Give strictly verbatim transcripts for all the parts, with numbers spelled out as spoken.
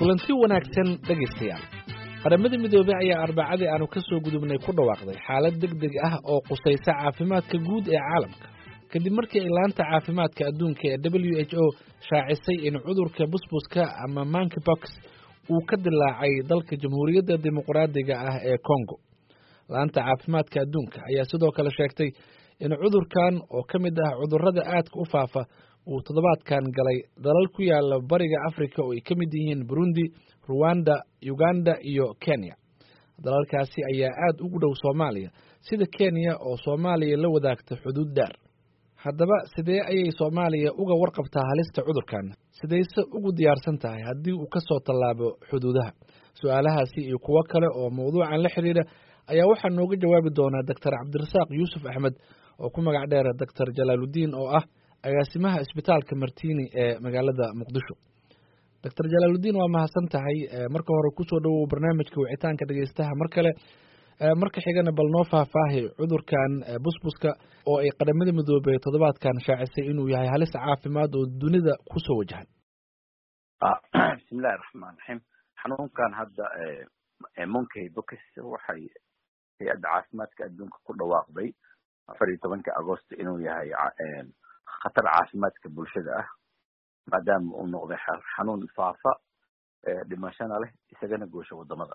kulanti wanaagsan dhegeystayaal qaramada midoobay ayaa arbacadii aanu ka soo gudubnay ku dhawaaqday xaalad degdeg ah oo qusaysa caafimaadka guud ee caalamka kadib markii ilaanta caafimaadka adduunka ee W H O shaacisay in cudurka busbuska ama monkeypox uu ka dilaacay dalka jamhuuriyadda dimuqraadiga ah ee Congo. Laanta caafimaadka adduunka ayaa sidoo kale sheegtay in cudurkan oo ka mid ah cudurrada aadka u faafa uu toddobaadkan galay dalal ku yaala bariga Afrika oo ay ka mid yihiin Burundi, Rwanda, Uganda iyo Kenya. Dalalkaasi ayaa aad ugu dhow Soomaaliya sida Kenya oo Soomaaliya la wadaagta xuduud dheer. Haddaba sidee ayay Soomaaliya uga warqabtaa halista cudurkan? Sideyse ugu diyaarsan tahay haddii uu ka soo tallaabo xuduudaha? Su'aalahaasi iyo kuwo kale oo mawduucan la xiriira ayaa waxaa nooga jawaabi doona Doctor Cabdirasaaq Yuusuf Axmed oo ku magac dheer Doctor Jalaaludiin oo ah agaasimaha isbitaalka Martini ee magaalada Muqdisho. Doctor Jalaaludiin waa mahadsan tahay marka hore ku soo dhawow barnaamijka wicitaanka dhageystaha mar kale marka xigana bal noo faahfaahi cudurkan busbuska oo ay qaramada midoobay toddobaadkan shaacisay inuu yahay halis caafimaad oo dunida ku soo wajahan. Bismillahir Rahmanir Rahim. Xanuunkan hadda ee monkeypox waxay hay'adda caafimaadka adduunka ku dhawaaqday afar iyo tobanka Agoosto inuu yahay khatar caafimaadka bulshada ah maadaama uu noqday xanuun faafa dhimashana leh isagana goosha wadamada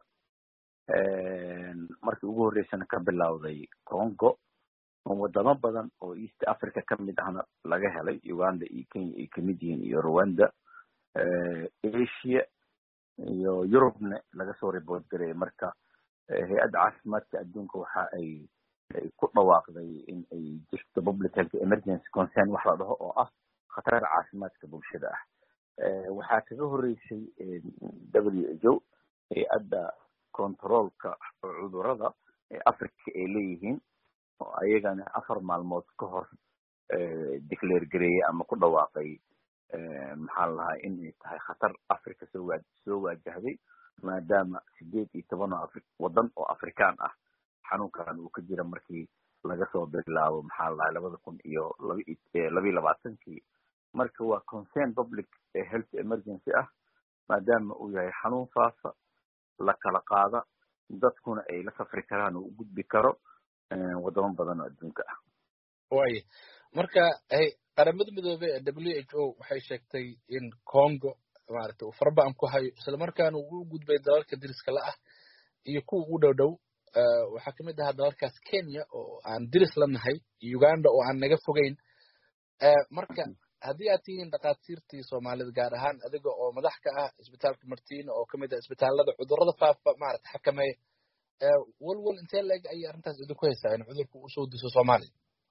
markii ugu horeysana ka bilowday Congo wadamo badan oo East Africa ka mid ahna laga helay Uganda iyo Kenya iyo kamid yihiin iyo Rwanda Asia iyo Europe laga soo report garay marka hay'adda caafimaadka adduunka waxa ay ku dhawaaqday in ay jirto public health emergency concern wax la dhaho oo ah khatar caafimaadka bulshada ah waxaa kaga horeysay W H O hay'adda controlka cudurrada ee Afrika ay leeyihiin oo ayagana afar maalmood ka hor declare gareeyay ama ku dhawaaqay maxaa la in ay tahay khatar Afrika soo waaj soo waajahday maadaama sideed iyo toban wadan oo Afrikaan ah xanuunkan uu ka jira markii laga soo bilaabo maxaa la labada kun iyo laba iyo labaatankii marka waa concern public health emergency ah maadaama uu yahay xanuun faafa la kala qaada dadkuna ay la safri karaan oo u gudbi karo wadamo badan oo adduunka ah. Way marka ay qaramada midoobay ee W H O waxay sheegtay in Congo maaragtay uu farbaan ku hayo isla markaana uu u gudbay dalalka diriska la ah iyo kuwa ugu dhow dhow waxaa ka mid ah dalalkaas Kenya oo aan diris la nahay Uganda oo aan naga fogeyn marka haddii aad tihiin dhaqaatiirtii Soomaalida gaar ahaan adiga oo madax ka ah isbitaalka Martini oo kamid ah isbitaalada cudurrada faafa maaragtay xakameeya walwal intee leeg ay arrintaas idinku haysaa in cudurku uu soo diso Soomaaliya?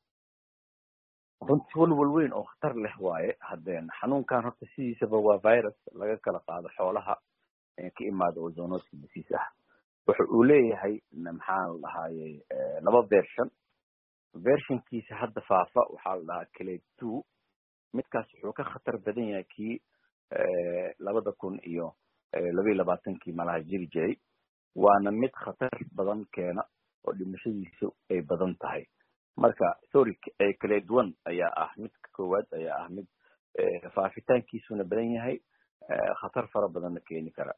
runtii walwal weyn oo khatar leh waaye haddeen xanuunkan horta sidiisaba waa virus laga kala qaado xoolaha ka imaada oo zoonotic disease ah waxa uu leeyahay maxaa la dhahaye laba version versionkiisa hadda faafa waxaa la dhahaa clade two midkaas wuxuu ka khatar badan yahay kii labada kun iyo laba iyo labaatankii malaha jiri jiray waana mid khatar badan keena oo dhimashadiisu ay badan tahay marka sorry clade one ayaa ah midka koowaad ayaa ah mid faafitaankiisuna badan yahay khatar fara badanna keeni kara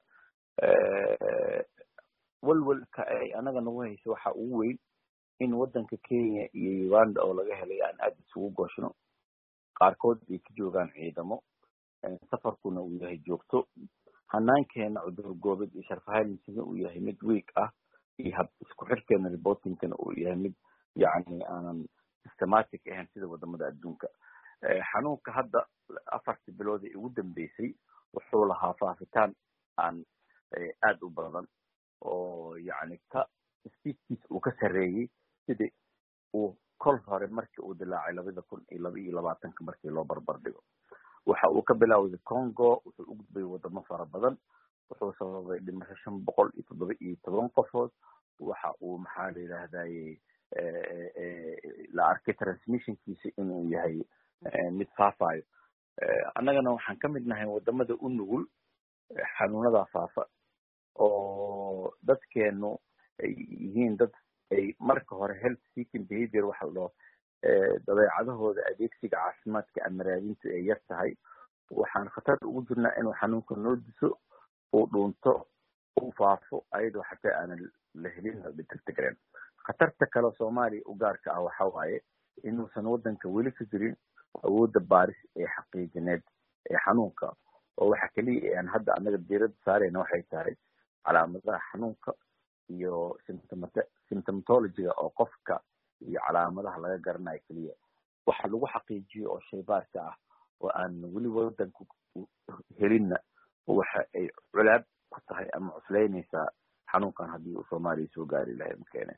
walwalka ay anaga nagu hayso waxa ugu weyn in wadanka Kenya iyo Uganda oo laga helay aan aad isugu gooshno qaarkood ay ka joogaan ciidamo safarkuna uu yahay joogto hanaankeena cudur goobad iyo sharfahayntiisa uu yahay mid week ah iyo hab isku xirkeena reportingkana uu yahay mid yani aanan systematic ahayn sida wadamada adduunka xanuunka hadda afartii bilood ee ugu dambeysay wuxuu lahaa faafitaan aan aad u badan oo yani ka speedkiisa uu ka sareeyay sidii uu kol hore markii uu dilaacay labada kun iyo laba iyo labaatanka markii loo barbar dhigo waxa uu ka bilaawday Congo wuxuu u gudbay wadamo fara badan wuxuu sababay dhimasho shan boqol iyo toddoba iyo toban qofood waxa uu maxaa la yiraahdaa la arkay transmissionkiisa inuu yahay mid faafayo annagana waxaan ka mid nahay wadamada u nugul xanuunada faafa oo dadkeenu ay yihiin dad ay marka hore health seeking behavior waxa la dhaho dabeecadahooda adeegsiga caafimaadka ama raadintu ay yar tahay waxaan khatar ugu jirnaa inuu xanuunka noo diso uu dhuunto uu faafo ayadoo xataa aanan la helin la detectgareen. khatarta kale soomaaliya u gaarka ah waxa waaye inuusan waddanka weli ka jirin awoodda baaris ee xaqiijineed ee xanuunka, oo waxa keliya aan hadda annaga diiradda saarayna waxay tahay calaamadaha xanuunka iyo symptomatologiga oo qofka iyo calaamadaha laga garanayo keliya. waxa lagu xaqiijiyo oo shaybaarka ah oo aan weli waddanku helinna waxa ay culaab ku tahay ama cuslaynaysaa xanuunkan haddii uu soomaaliya soo gaari lahay makeene.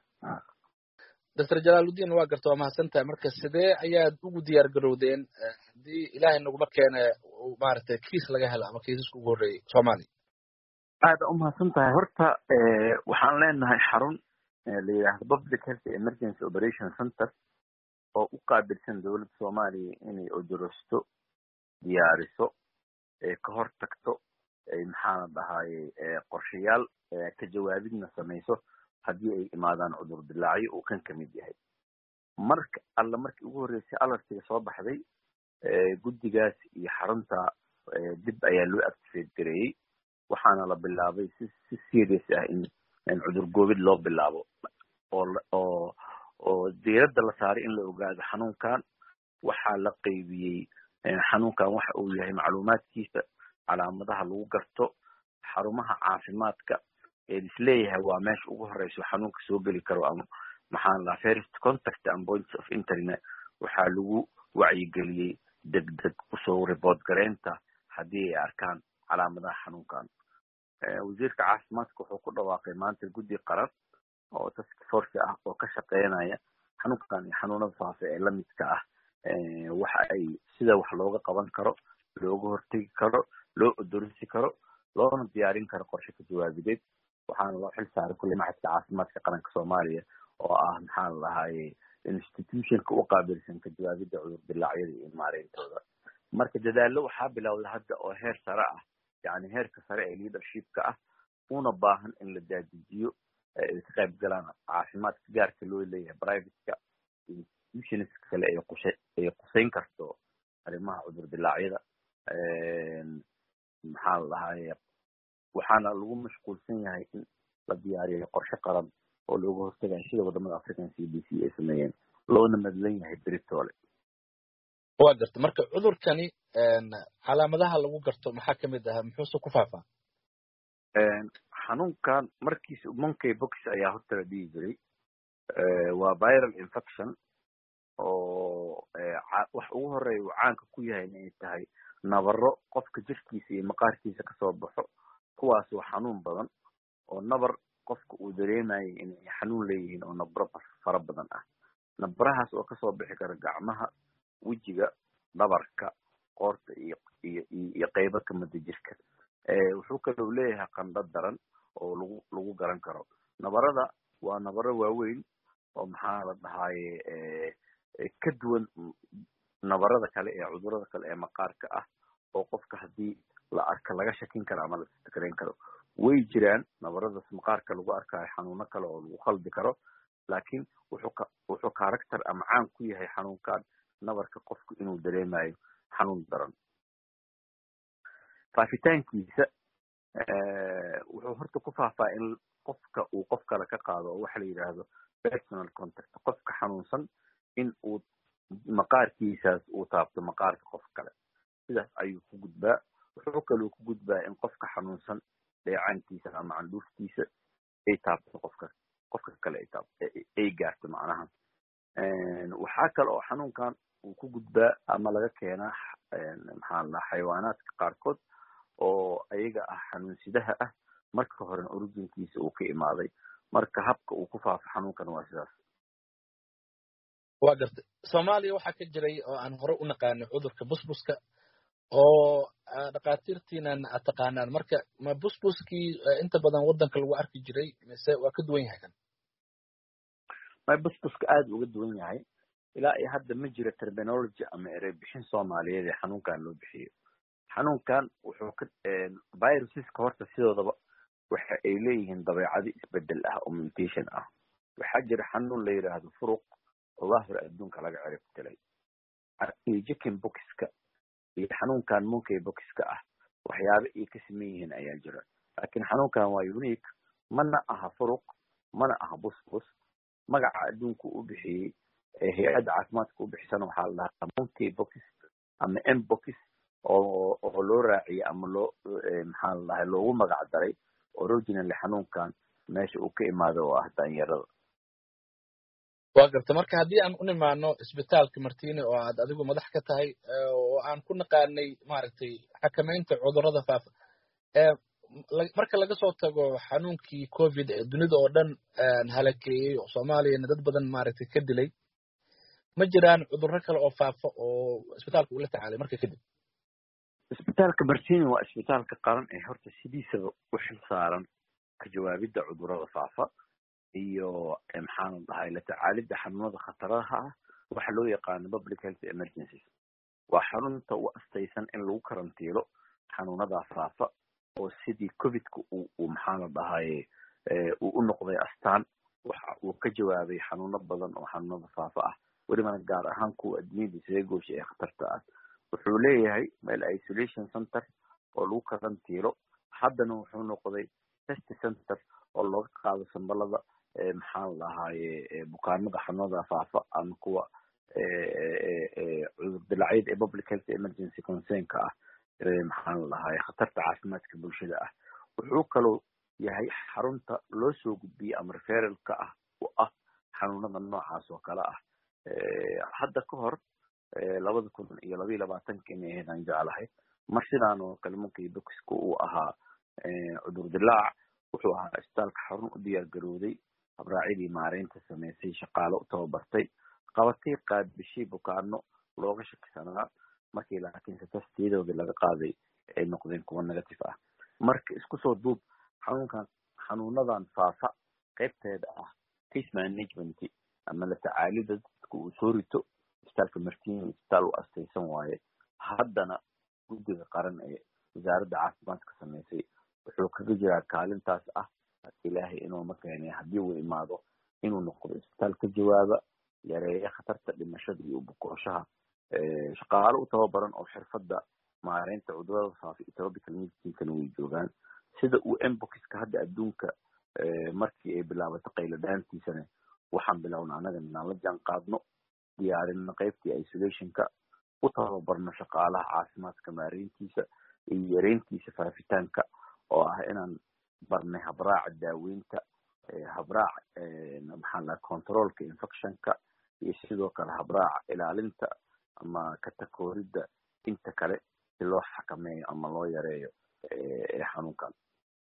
doctor jalaaluddin waa garta waa mahadsantahay. marka sidee ayaad ugu diyaar garowdeen haddii ilaahay naguma keene maaragtay kiis laga helo ama kiisaska ugu horreeyay soomaaliya? aada u mahadsan tahay. horta waxaan leenahay xarun la yidhaahdo public health emergency operation center oo u qaabilsan dowladda soomaaliya inay odorosto, diyaariso, ka hor tagto, maxaana dhahaye qorshayaal ka jawaabidna samayso haddii ay imaadaan cudur dilaacyo uu kan kamid yahay. marka alla markii ugu horreysay alartiga soo baxday guddigaas iyo xarunta dib ayaa loo activate gareeyey, waxaana la bilaabay si si serious ah in in cudur goobid loo bilaabo oo oo oo diiradda la saaray in la ogaado xanuunkan. waxaa la qaybiyey xanuunkan waxa uu yahay macluumaadkiisa, calaamadaha lagu garto, xarumaha caafimaadka ee isleeyahay waa meesha ugu horeyso xanuunka soo geli karo ama maxaan la first contact and points of internet. waxaa lagu wacyigeliyey degdeg usoo report gareynta haddii ay arkaan calaamadaha xanuunkan. wasiirka caafimaadka wuxuu ku dhawaaqay maanta guddi qaran oo task force ah oo ka shaqeynaya xanuunkan iyo xanuunada faafa ee lamidka ah waxa ay sida wax looga qaban karo, looga hortegi karo, loo odorisi karo, loona diyaarin karo qorshe ka jawaabideed. waxaana loo xil saaray kulley maxadka caafimaadka qaranka soomaaliya oo ah maxaa la dhahaye institutionka u qaabilsan ka jawaabidda cudur dilaacyada iyo maareyntooda. marka dadaallo waxaa bilowday hadda oo heer sare ah, yani heerka sare ee leadershipka ah, una baahan in la daadijiyo ay ka qayb galaan caafimaadka gaarka loo leeyahay privateka institutionska kale ay qushay ay qusayn karto arrimaha cudur dilaacyada. maxaa la dhahaye waxaana lagu mashquulsan yahay in la diyaariyo qorshe qaran oo looga hortagayo sida wadamada african c d c ay sameeyeen, loona madlan yahay beritoole. waa garta. marka cudurkani calaamadaha lagu garto maxaa kamid ah, muxuuse ku faafaa? xanuunkan markiisa monkey box ayaa horta la dhihi jiray. waa viral infection oo wax ugu horeeya uu caanka ku yahay inay tahay nabaro qofka jirkiisa iyo maqaarkiisa kasoo baxo, kuwaas oo xanuun badan oo nabar qofka uu dareemayay inay xanuun leeyihiin oo nabaro fara badan ah. nabarahaas oo kasoo bixi kara gacmaha, wejiga, dhabarka, qoorta iyo iyo iyo qaybo kamida jirka. wuxuu kaloo leeyahay qandho daran oo lagu lagu garan karo. nabarada waa nabaro waaweyn oo maxaa la dhahaye ka duwan nabarada kale ee cudurada kale ee maqaarka ah oo qofka haddii la arka laga shakin karo ama la istikareyn karo. way jiraan nabaradaas maqaarka lagu arkayo xanuuno kale oo lagu khaldi karo, laakiin wuxuu ka wuxuu character ama caan ku yahay xanuunkan nabarka qofku inuu dareemayo xanuun daran. faafitaankiisa wuxuu horta ku faafaa in qofka uu qof kale ka qaado oo waxa la yidhaahdo personal contact. qofka xanuunsan in uu maqaarkiisaas uu taabto maqaarka qof kale, sidaas ayuu ku gudbaa. wuxuu kaloo ku gudbaa in qofka xanuunsan dheecaankiisa ama candhuuftiisa ay taabto qofka qofka kale ay taabto ay gaarto macnaha. waxaa kale oo xanuunkan uu ku gudbaa ama laga keenaa maxaa la xayawaanaadka qaarkood oo ayaga ah xanuunsidaha ah, marka horena originkiisa uu ka imaaday. marka habka uu ku faafo xanuunkan waa sidaas. waa gartay. soomaaliya waxaa ka jiray oo aan hore u naqaanay cudurka busbuska oo dhakhaatiirtiinan aad taqaanaan. marka ma busbuskii inta badan waddanka lagu arki jiray mise waa ka duwan yahay kan? ma busbuska aada uga duwan yahay. ilaa iyo hadda ma jira terminology ama erey bixin soomaaliyeed ee xanuunkan loo bixiyo. xanuunkan wuxuu ka viruseska horta sidoodaba waxa ay leeyihiin dabeecado isbedel ah oo mutation ah. waxaa jira xanuun la yidhaahdo furuq oo daahir adduunka laga cirib tilay. chicken boxka iyo xanuunkan monkey boxka ah waxyaabo ay ka sameyn yihiin ayaa jira. laakiin xanuunkan waa unique mana aha furuq mana aha busbus magaca adduunku u bixiyey hay-adda caafimaadka u bixisana waxaa la dhahaa monkey box ama mbox oo oo loo raaciyey ama loo maxaa la dhahay loogu magac daray originally xanuunkan meesha uu ka imaado oo ah daanyarada. waa garta marka haddii aan u nimaano isbitaalka Martini oo aad adigu madax ka tahay oo aan ku naqaanay maaragtay xakamaynta cudurrada faafa ee marka laga soo tago xanuunkii covid ee dunida oo dhan halakeeyay oo Soomaaliya dad badan maaragtay ka dilay ma jiraan cudurro kale oo faafa oo isbitaalka uu la tacaalay marka kadib? isbitaalka Martini waa isbitaalka qaran ee horta sidiisaba u xilsaaran ka jawaabidda cudurrada faafa iyo maxaan dhahay la tacaalidda xanuunada khataraha ah waxa loo yaqaan public health emergencies. waa xarunta u astaysan in lagu karantiilo xanuunada faafa oo sidii covid-ku uu maxaan dhahay uu u noqday astaan waxa uu ka jawaabay xanuuno badan oo xanuunada faafa ah weliba gaar ahaan kuwa adduunyada isaga gooshay ee khatarta ah. wuxuu leeyahay meel isolation center oo lagu karantiilo haddana wuxuu noqday test center oo looga qaado sambalada maxaan dhahaye bukaanada xanuunada faafa ama kuwa cudur dilaacid ee public health emergency concern-ka ah maxaan dhahaye khatarta caafimaadka bulshada ah. wuxuu kaloo yahay xarunta loo soo gudbiyey ama referral-ka ah oo ah xanuunada noocaas oo kale ah. hadda ka hor labada kun iyo laba iyo labaatanka inay ahayd aan jeclahay mar sidaan oo kale monkey box-ku uu ahaa cudur dilaac wuxuu ahaa isbitaalka xarun u diyaar garooday habraacidii maareynta samaysay shaqaale u tababartay qabatay qaadbishii bukaano looga shakisanaa markii laakiinse tastiyadoodii laga qaaday ay noqdeen kuwa negative ah. marka isku soo duub xanuunkan xanuunadan faafa qaybteeda ah case management ama la tacaalida dadka uu soo rito isbitaalka Martini isbitaal u astaysan waaye. haddana guddiga qaran ee wasaaradda caafimaadka samaysay wuxuu kaga jiraa kaalintaas ah ilaahay inuu ma keenay haddii uu imaado inuu noqdo isbitaal ka jawaaba yareeya khatarta dhimashada iyo bukooshaha shaqaale u tababaran oo xirfadda maareynta cudurrada faafa iyo tropical medicine-kana way joogaan sida uu mbox-ka hadda adduunka markii ay bilaabatay qayladhaantiisana waxaan bilownay anaga inaan la jaan qaadno diyaarinno qaybtii isolationka u tababarno shaqaalaha caafimaadka maareyntiisa iyo yareyntiisa faafitaanka oo ah inaan barnay habraaca daaweynta habraac maxaan lahaa controlka infectionka iyo sidoo kale habraaca ilaalinta ama katakooridda inta kale si loo xakameeyo ama loo yareeyo xanuunkan.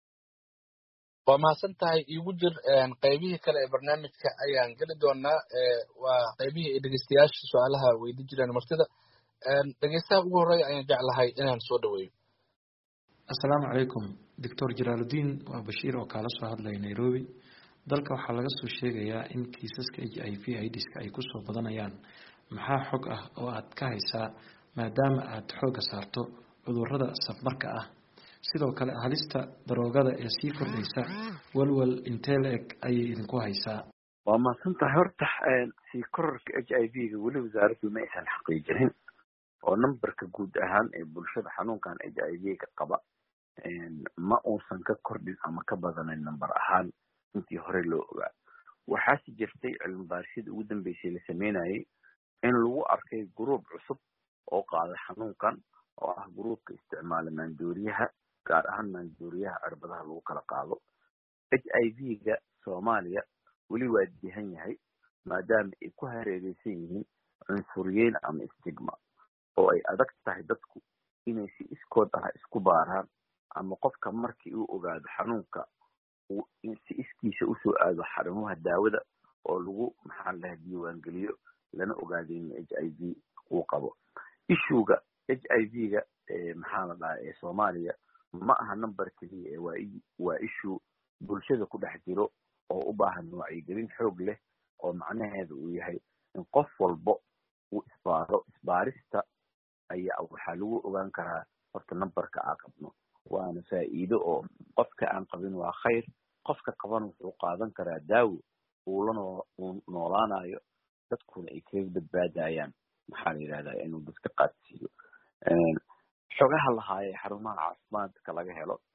waa mahadsan tahay igu jir qaybihii kale ee barnaamijka ayaan geli doonaa waa qaybihii ay dhegeystayaasha su-aalaha weydi jireen martida dhegeystaha ugu horreeya ayaan jeclahay inaan soo dhaweeyo. assalaamu calaykum doctor Jalaaludiin waa Bashiir oo kala soo hadlay Nairobi. dalka waxaa laga soo sheegayaa in kiisaska H I V AIDS-ka ay ku soo badanayaan. maxaa xog ah oo aad ka haysaa maadaama aad xooga saarto cudurrada safmarka ah sidoo kale halista daroogada ee sii kordhaysa walwal intee la-eg ayay idinku haysaa? waa mahadsan tahay horta sii kororka H I V-ga weli wasaaraddu ma aysan xaqiijinin oo numberka guud ahaan ee bulshada xanuunkan H I V-ga qaba ma uusan ka kordhin ama ka badanayn number ahaan intii hore loo ogaa. waxaase jirtay cilmi baarishada ugu dambeysay la sameynayay in lagu arkay group cusub oo qaada xanuunkan oo ah groupka isticmaala maandooriyaha gaar ahaan maandooriyaha cirbadaha lagu kala qaado. H I V-ga Soomaaliya weli waa dihan yahay maadaama ay ku hareeraysan yihiin cunsuriyeyn ama stigma oo ay adag tahay dadku inay si iskood ah isku baaraan ama qofka markii uu ogaado xanuunka uu si iskiisa usoo aado xarumaha daawada oo lagu maxaa la diiwaan geliyo lana ogaado in H I V uu qabo. issuega H I V-ga maxaa la dhahaa ee Soomaaliya ma aha number kaliya ee waa waa issue bulshada ku dhex jiro oo u baahan wacyigelin xoog leh oo macnaheedu uu yahay in qof walba uu isbaaro isbaarista ayaa waxaa lagu ogaan karaa horta numberka aan qabno waana faa'iido oo qofka aan qabin waa khayr qofka qaban wuxuu qaadan karaa daawo uu la noolaanayo dadkuna ay kaga badbaadayaan maxaa la yidhahdaa inuu dadka qaadsiiyo xogaha lahaayee xarumaha caafimaadka laga helo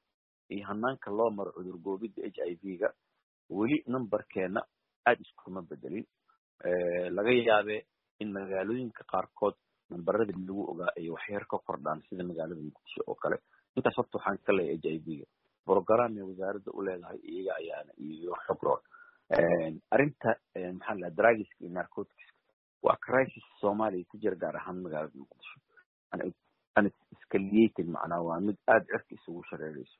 iyo hanaanka loo maro cudur goobida H I V-ga weli numberkeena aad iskuma bedelin laga yaabee in magaalooyinka qaarkood numberada lagu ogaa ay wax yar ka kordhaan sida magaalada Muqdisho oo kale intaas horta waxaan ka leeyahay H I V-ga program ee wasaaradda u leedahay iyaga ayaana iyo xogro arinta maxaa la drugs iyo narcotics waa crisis Soomaaliya ku jira gaar ahaan magaalada Muqdisho ana escalated macnaa waa mid aad cirka isugu shareerayso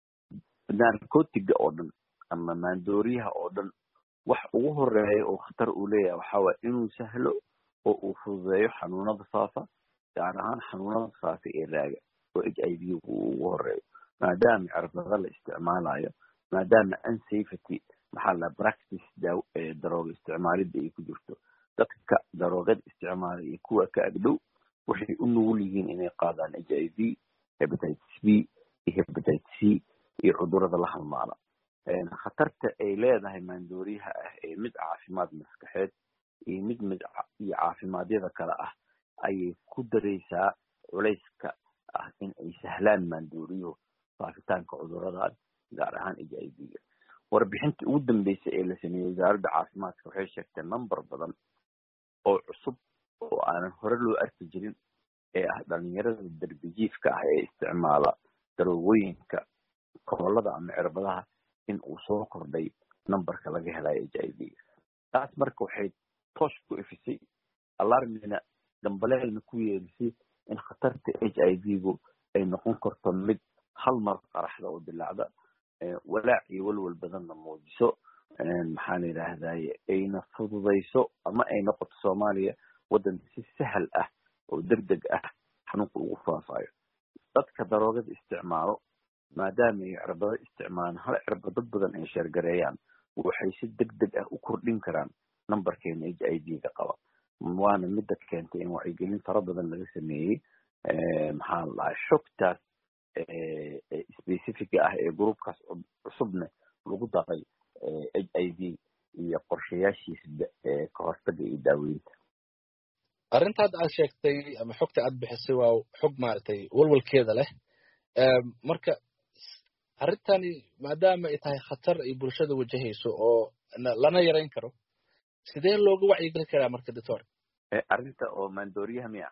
narcotiga oo dhan ama maandooriyaha oo dhan wax ugu horeeya oo khatar u leeyahay waxa waa inuu sahlo oo uu fududeeyo xanuunada faafa gaar ahaan xanuunada faafa ee raaga oo H I V ugu horeeyo maadaama cirbada la isticmaalayo maadaama unsafety maxaa la practice daaw ee darooga isticmaalida ay ku jirto dadka daroogada isticmaala iyo kuwa ka agdhow waxay u nugul yihiin inay qaadaan H I V hepatitis B iyo hepatitis C iyo cudurrada la halmaala khatarta ay leedahay maandooriyaha ah ee mid caafimaad maskaxeed iyo mid mid iyo caafimaadiyada kale ah ayay ku dareysaa culayska ah in ay sahlaan maandooriyo faafitaanka cudurrada gaar ahaan H I V-ga warbixinta ugu dambeysay ee la sameeyay wasaaradda caafimaadka waxay sheegtay number badan oo cusub oo aanan hore loo arki jirin ee ah dhalinyarada darbijiifka ah ee isticmaala daroogooyinka koolada ama cirbadaha in uu soo kordhay numberka laga helayo H I V taas marka waxay toos ku ifisay alarmina dambaleelna ku yeelisay in khatarta H I V-gu ay noqon karto mid hal mar qaraxda oo dilaacda walaac iyo walwal badanna muujiso maxaan yiraahdaye ayna fududayso ama ay noqoto Soomaaliya wadan si sahal ah oo degdeg ah xanuunka ugu faafayo dadka daroogada isticmaalo maadaama ay cirbada isticmaalaan hal cirbado badan ay sheergareeyaan waxay si degdeg ah u kordhin karaan numberkeena H I V-ga qaba waana midda keentay in wacyigelin fara badan laga sameeyey maxaa la dhahay xogtaas specific ah ee groupkaas cusubna lagu daqay H I V iyo qorshayaashiisa ka hortagga iyo daaweynta arrintaad aad sheegtay ama xogta aad bixisay waa xog maaragtay walwalkeeda leh marka arrintani maadaama ay tahay khatar ay bulshada wajahayso oo lana yarayn karo sidee looga wacyigelin karaa marka doctor arrinta oo maandooriyaha miya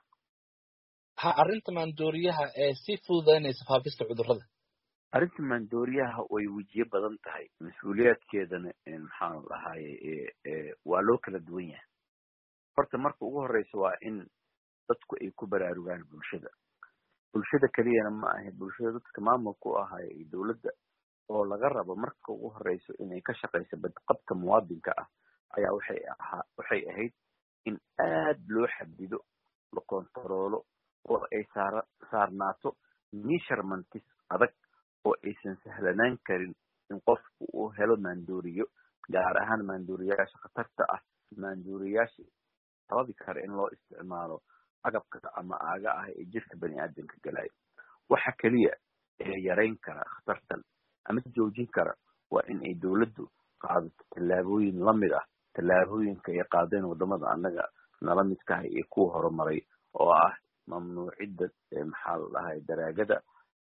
ha arrinta maandooriyaha ee si fududaynaysa faafista cudurrada arrinta maandooriyaha way wajiyo badan tahay mas-uuliyaadkeedana maxaan lahaaye waa loo kala duwan yahay horta marka ugu horeysa waa in dadku ay ku baraarugaan bulshada bulshada keliyana ma ahe bulshada dadka maamulka u ahaayo iyo dowladda oo laga rabo marka ugu horeyso inay ka shaqayso badqabka muwaadinka ah ayaa waxay ahaa waxay ahayd in aad loo xadido la kontaroolo oo ay saar saarnaato measurements adag oo aysan sahlanaan karin in qofku uu helo maandooriyo gaar ahaan maandooriyaasha khatarta ah maandooriyaasha sababi kara in loo isticmaalo agabka ama aaga ah ee jirka bani aadamka galay waxa kaliya ee yareyn kara khatartan ama joojin kara waa in ay dowladdu qaadato tallaabooyin la mid ah tallaabooyinka ay qaadeen wadamada annaga nala midka ah ee ku horumaray oo ah mamnuucidda maxaa la dhahay daraagada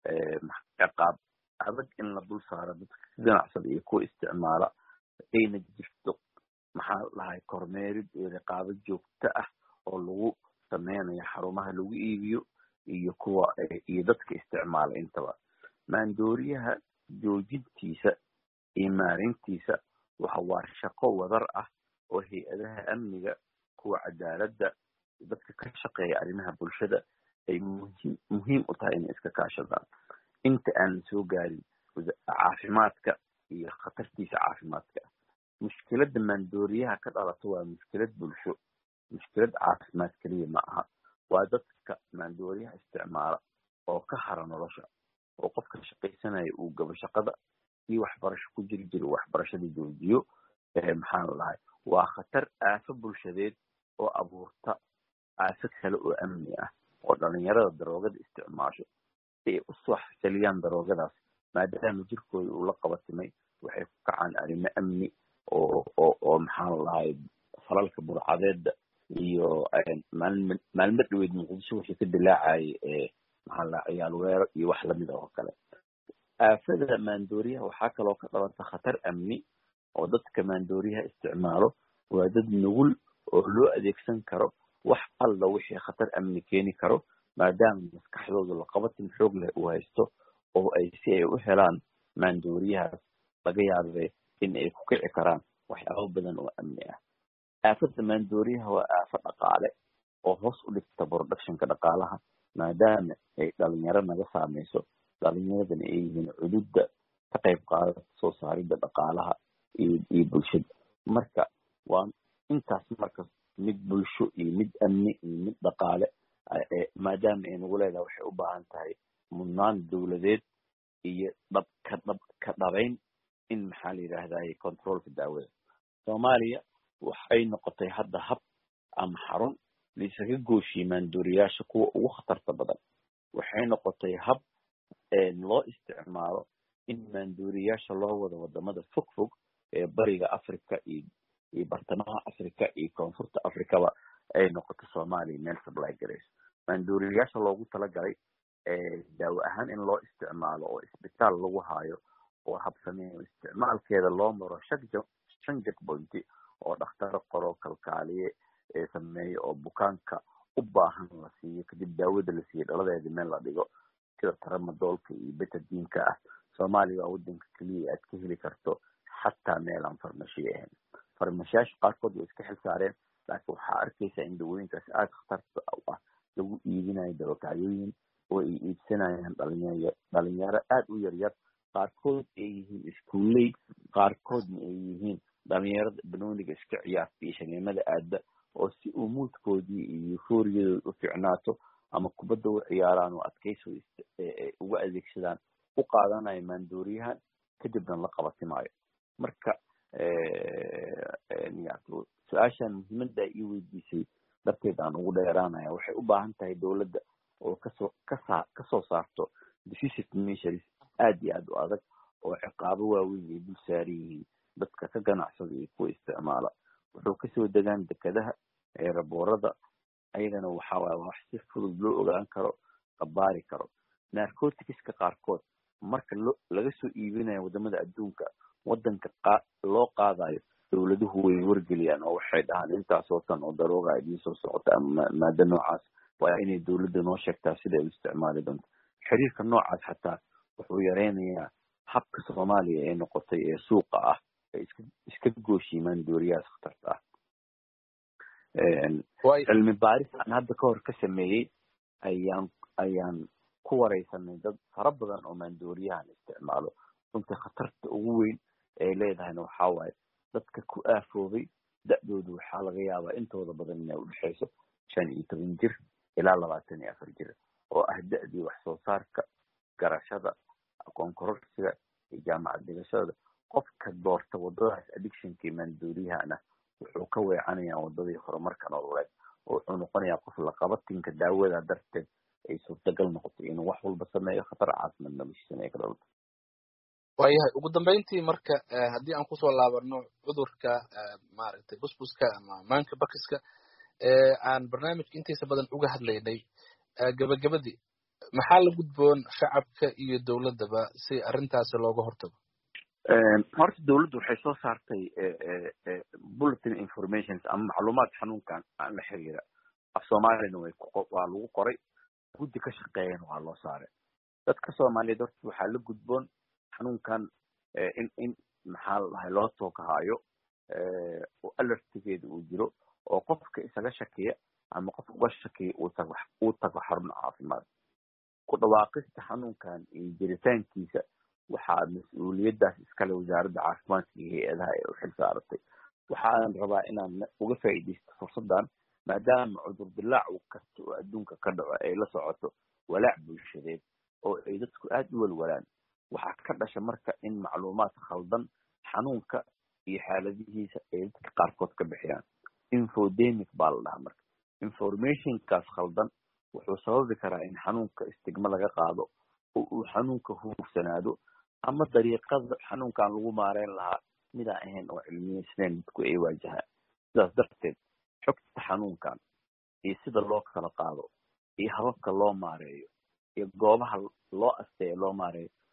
ciqaab adag in la dul saaro dadka ganacsada iyo kuwa isticmaala ayna jirto maxaa la dhahay kormeerid iyo riqaabo joogto ah oo lagu sameynayo xarumaha lagu iibiyo iyo kuwa iyo dadka isticmaala intaba maandooriyaha joojintiisa iyo maareyntiisa waxa waa shaqo wadar ah oo hay-adaha amniga kuwa cadaaladda dadka ka shaqeeya arrimaha bulshada ay muhiim muhiim u tahay inay iska kaashadaan inta aan soo gaarin caafimaadka iyo khatartiisa caafimaadka mushkiladda maandooriyaha ka dhalato waa mushkilad bulsho mushkilad caafimaad keliya ma aha waa dadka maandooriyaha isticmaala oo ka hara nolosha oo qofka shaqaysanaya uu gabo shaqada iyo waxbarasho ku jiri jiro waxbarashada joojiyo maxaa la dhahay waa khatar aafo bulshadeed oo abuurta aafo kale oo amni ah oo dhalinyarada daroogada isticmaasho ay u soo xasiliyaan daroogadaas maadaama jirkooda uu la qabatimay waxay ku kacaan arrimo amni oo oo oo maxaa la dhahay falalka burcadeeda iyo maalmo maalmo dhaweyd muqdisho wixii ka dilaacayay maxaa la ciyaal weero iyo wax lamid oo kale aafada maandooriyaha waxaa kaloo ka dhalata khatar amni oo dadka maandooriyaha isticmaalo waa dad nugul oo loo adeegsan karo wax alla wixii khatar amni keeni karo maadaama maskaxdooda laqabatin xoog leh uu haysto oo ay si ay u helaan maandooriyahaas laga yaabee in ay ku kici karaan waxyaabo badan oo amni ah. aafada maandooriyaha waa aafo dhaqaale oo hoos u dhigta productionka dhaqaalaha maadaama ay dhalinyaro naga saameyso dhalinyaradana ay yihiin cududda ka qayb qaadata soo saaridda dhaqaalaha iyo iyo bulshada. marka waa intaas marka mid bulsho iyo mid amni iyo mid dhaqaale maadaama ay nagu leedahay waxay u baahan tahay mudnaan dowladeed iyo dhab ka dhab ka dhabayn in maxaa la yidhaahdaa controlka daawada. soomaaliya waxay noqotay hadda hab ama xarun laisaga gooshiye maandooriyaasha kuwa ugu khatarta badan. waxay noqotay hab loo isticmaalo in maandooriyaasha loo wado wadamada fog fog ee bariga africa iyo iyo bartamaha africa iyo koonfurta africaba ay noqoto soomaaliya meel supply garayso. maandooriyaasha loogu talagalay daawo ahaan in loo isticmaalo oo isbitaal lagu haayo oo habsameeyo isticmaalkeeda loo maro shan checkpoint oo dhakhtaro qoro kalkaaliye ee sameeyo oo bukaanka u baahan la siiyo kadib daawada la siiyo dhaladeeda meel la dhigo sida tramadoolka iyo betadinka ah. soomaaliya waa wadanka keliya aad ka heli karto xataa meel aan farmashiye ahayn. farmashiyaasha qaarkood way iska xil saareen laakiin waxaa arkaysaa in dawooyinkaas aada khatarta ah lagu iibinayo dabakacyooyin oo ay iibsanayaan dhalinyaro dhalinyaro aada u yaryar qaarkood ay yihiin iskuuley qaarkoodna ay yihiin dhalinyarada banooniga iska ciyaarta iyo shaniimada aada oo si uu muudkoodii iyo fooriyadooda u ficnaato ama kubadda u ciyaaraan oo adkayso uga adeegsadaan u qaadanayo maandooriyahan kadibna la qabatimaayo. marka su-aashaan muhiimadda ii weydiisay darteed aan ugu dheeraanaya waxay u baahan tahay dowladda oo kasoo kasaa kasoo saarto decisive measures aada iyo aada u adag oo ciqaabo waaweyn ay dul saaran yihiin dadka ka ganacsada iyo kuwa isticmaala. wuxuu kasoo degaan dekadaha eeraboorada ayagana waxaa waay wax si fudud loo ogaan karo qabaari karo. narcoticska qaarkood marka lo laga soo iibinayo wadamada adduunka wadanka qa loo qaadayo dowladuhu way wargeliyaan oo waxay dhahaan intaasoo tan oo darooga idiin soo socota ama maada noocaas waa inay dowladda noo sheegtaa sida ay u isticmaali doonto. xiriirka noocaas xataa wuxuu yareynayaa habka soomaaliya ee noqotay ee suuqa ah ay iska iska gooshiimaan dooriyahaas khatarta ah. cilmi baaris aan hadda ka hor ka sameeyey ayaan ayaan ku wareysanay dad fara badan oo maandooriyahan isticmaalo. runtii khatarta ugu weyn ay leedahayna waxaa waaye dadka ku aafoobay da-doodu waxaa laga yaabaa intooda badan inay udhexeyso shan iyo toban jir ilaa labaatan iyo afar jir oo ah da-dii wax soo saarka garashada aqoon kororsiga iyo jaamacad dhigashada. qofka doorta wadadaas addictionka maandooriyahana wuxuu ka weecanayaa wadadii horumarka nololeed oo wuxuu noqonayaa qof laqabatinka daawada darteed ay suurtagal noqotay inuu wax walba sameeyo khatar caasimad noloshiisana ay ka dhalto. waayahay ugu dambeyntii marka haddii aan kusoo laabano cudurka maaragtay busbuska ama maanka bakiska ee aan barnaamijka intiisa badan uga hadlaynay gabagabadii maxaa la gudboon shacabka iyo dowladdaba si arrintaasi looga hortago? horta dowladdu waxay soo saartay bulletin informations ama macluumaad xanuunkan aan la xiriira af soomaaliyana way waa lagu qoray guddi ka shaqeeyana waa loo saaray. dadka soomaaliyeed horta waxaa la gudboon xanuunkan in in maxaa la dhahay loo tookahaayo oo alertigeeda uu jiro oo qofka isaga shakiya ama qof uga shakiya uu tago uu tago xarun caafimaad. ku dhawaaqista xanuunkan iyo jiritaankiisa waxaa mas-uuliyaddaas iskale wasaaradda caafimaadka iyo hay-adaha ee u xil saaratay. waxaan rabaa inaan uga faa'iidaysto fursaddan maadaama cudur dilaac kasta oo adduunka ka dhaco ay la socoto walaac bulshadeed oo ay dadku aada u walwalaan. waxaa ka dhasha marka in macluumaad khaldan xanuunka iyo xaaladihiisa ay dadka qaarkood ka bixiyaan. infodemic baa la dhahaa marka informationkaas khaldan wuxuu sababi karaa in xanuunka istigma laga qaado oo uu xanuunka huursanaado ama dariiqada xanuunkan lagu maareyn lahaa midaan ahayn oo cilmiyeysnayn dadku ay waajahaan. sidaas darteed xogta xanuunkan iyo sida loo kala qaado iyo hababka loo maareeyo iyo goobaha loo asteeyo loo maareeyo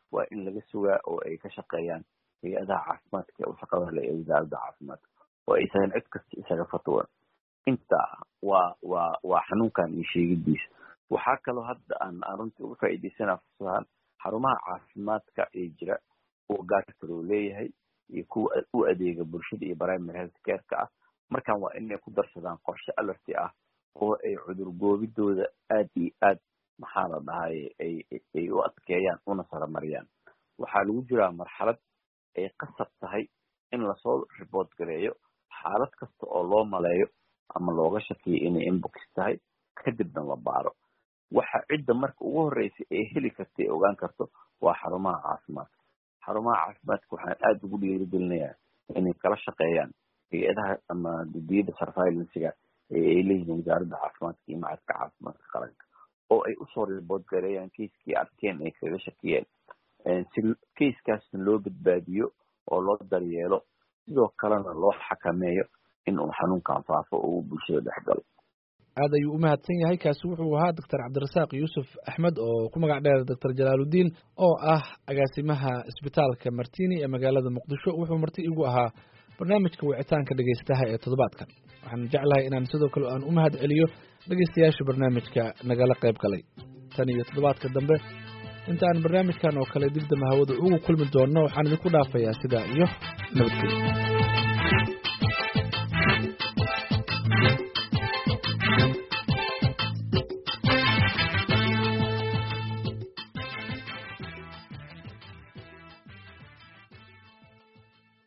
waa in laga sugaa oo ay ka shaqeeyaan hay-adaha caafimaadka ee u shaqada leh ee wasaaradda caafimaadka oo aysan cid kasta isaga fatwan. intaa waa waa waa xanuunkan iyo sheegidiisa. waxaa kaloo hadda aan aan runtii uga faa'iidaysanaa fursadahan xarumaha caafimaadka ee jira oo gaarka loo leeyahay iyo kuwa u adeega bulshada iyo primary health care-ka ah markaan waa inay ku darsadaan qorshe alerti ah oo ay cudur goobidooda aad iyo aad maxaa la dhahay ay ay u adkeeyaan una saramariyaan. waxaa lagu jiraa marxalad ay qasab tahay in lasoo report gareeyo xaalad kasta oo loo maleeyo ama looga shakiyo inay inbox tahay kadibna la baaro. waxa cidda marka ugu horreysay ee heli karta ee ogaan karto waa xarumaha caafimaadka. xarumaha caafimaadka waxaan aada ugu dhiirigelinayaa inay kala shaqeeyaan hay-adaha ama guddiyada surveillance-ga ee ay leeyihiin wasaaradda caafimaadka iyo macadka caafimaadka qaranka oo ay usoo report gareeyaan keiskii arkeen ay kaga shakiyeen si keiskaasna loo badbaadiyo oo loo daryeelo sidoo kalena loo xakameeyo in uu xanuunkan faafo oo uu bulshada dhex galo. aad ayuu u mahadsan yahay. kaasi wuxuu ahaa doctor cabdirasaaq yuusuf axmed oo ku magac dheer doctor jalaaludiin oo ah agaasimaha isbitaalka martini ee magaalada muqdisho. wuxuu marti igu ahaa barnaamijka wicitaanka dhegaystaha ee toddobaadkan. waxaan jeclahay inaan sidoo kale aan u mahad celiyo dhegaystayaasha barnaamijka nagala qayb galay. tan iyo toddobaadka dambe inta aan barnaamijkan oo kale dib dambe hawada ugu kulmi doonno waxaan idinku dhaafayaa sidaa iyo nabadgelyo.